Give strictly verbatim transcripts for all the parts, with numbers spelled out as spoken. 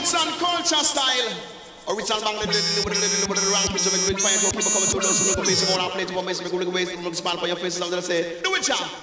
Roots and culture style. Original bang the with the rank pitch of it. Find out people coming to those who look at me. More play to one, make me look away, look smile for your faces. I'm gonna say, do it, y'all.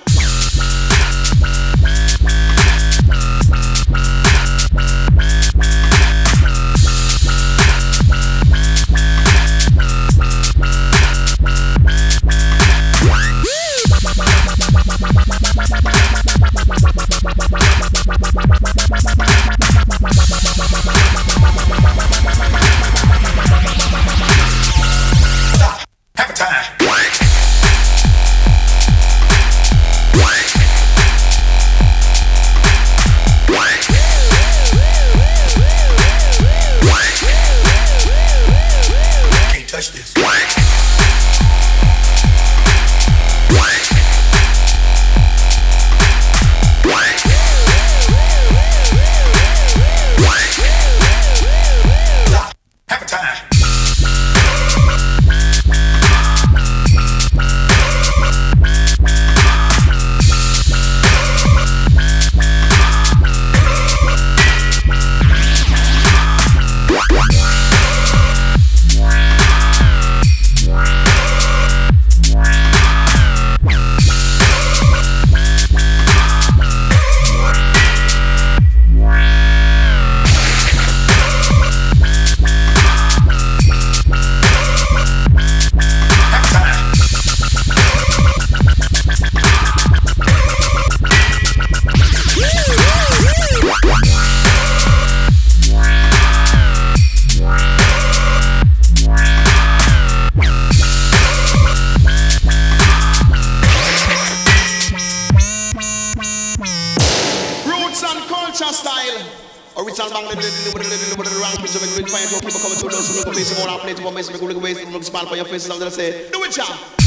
Have a time. Can't touch this. Have a time. Original bang the with the rank pitch of it. Find out people coming to those who look at me. More play to one, make me look away, look smile for your faces. I'm gonna say, do it, y'all.